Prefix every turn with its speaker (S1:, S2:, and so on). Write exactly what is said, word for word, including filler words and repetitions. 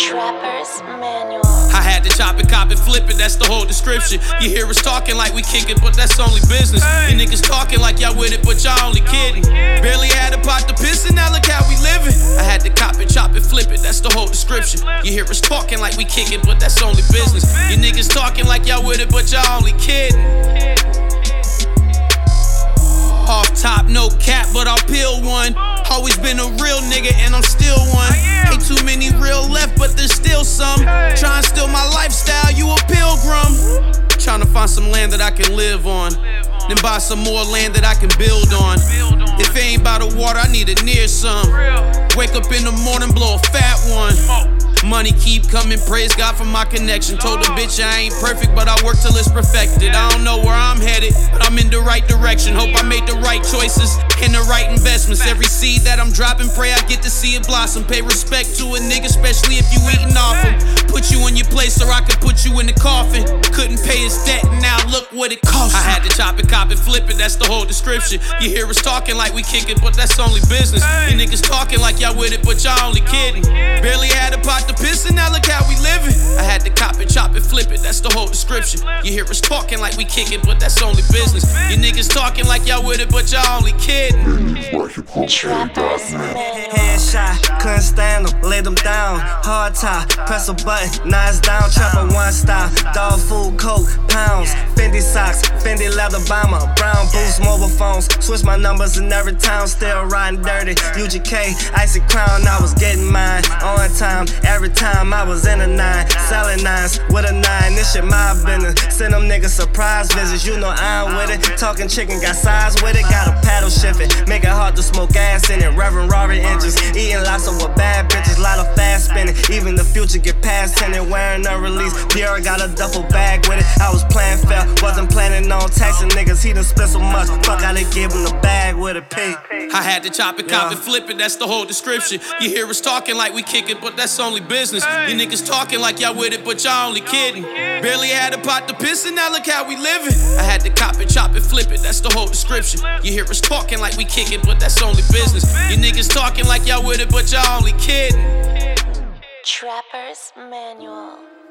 S1: Trapper's Manual.
S2: I had to chop it, cop it, flip it, that's the whole description. You hear us talking like we kick it, but that's only business. You niggas talking like y'all with it, but y'all only kidding. Barely had a pot to piss and now look how we living. I had to cop it, chop it, flip it, that's the whole description. You hear us talking like we kick it, but that's only business. You niggas talking like y'all with it, but y'all only kidding. Off top, no cap, but I'll peel one. Always been a real nigga and I'm still one. Ain't too many real left, but there's still some. Trying to steal my lifestyle, you a pilgrim. Trying to find some land that I can live on, then buy some more land that I can build on. If it ain't by the water, I need it near some. Wake up in the morning, blow a fat one. Money keep coming, praise God for my connection. Told the bitch I ain't perfect, but I work till it's perfected. I don't know where I'm headed, but I'm in the right direction. Hope I made the right choices and the right investments. Every seed that I'm dropping, pray I get to see it blossom. Pay respect to a nigga, especially if you eating off him. Put you in your place so I could put you in the coffin. Couldn't pay his debt, now look what it cost. I had to chop it, cop it, flip it, that's the whole description. You hear us talking like we kick it, but that's only business. You niggas talking like y'all with it, but y'all only kidding. Barely had a pot to piss and now look how we living. I had to cop it, chop it, flip it, that's the whole description. You hear us talking like we kick it, but that's only business. You niggas talking like y'all with it, but y'all only kidding.
S1: Trapper's Manual.
S3: Headshot, couldn't stand them, laid them down. Hard top, press a button, now it's down. Trapper one style, dog food, coke, pounds. Fendi socks, Fendi leather bomber, brown boots, mobile phones. Switch my numbers in every town, still riding dirty. U G K, icy crown, I was getting mine. On time, every time I was in a nine. Selling nines with a nine, this shit my business. Send them niggas surprise visits, you know I'm with it. Talking chicken, got size with it, got a paddle shifting. Make it hard to smoke gas in it, Reverend Rory engines. Eating lots of with bad bitches, lot of fast spinning. Even the future get past in it, wearing a release. Pierre got a duffel bag with it. I was playing fair, wasn't planning on taxing niggas. He done spent so much, fuck I done give him the bag with a P.
S2: I had to chop it, cop it, flip it, that's the whole description. You hear us talking like we kick it, but that's only business. You niggas talking like y'all with it, but y'all only kidding. Barely had a pot to piss and now look how we living. I had to cop it, chop it, flip it, that's the whole description. You hear us talking like we kick it, but that's only business. You niggas talking like y'all with it, but y'all only kidding.
S1: Trapper's Manual.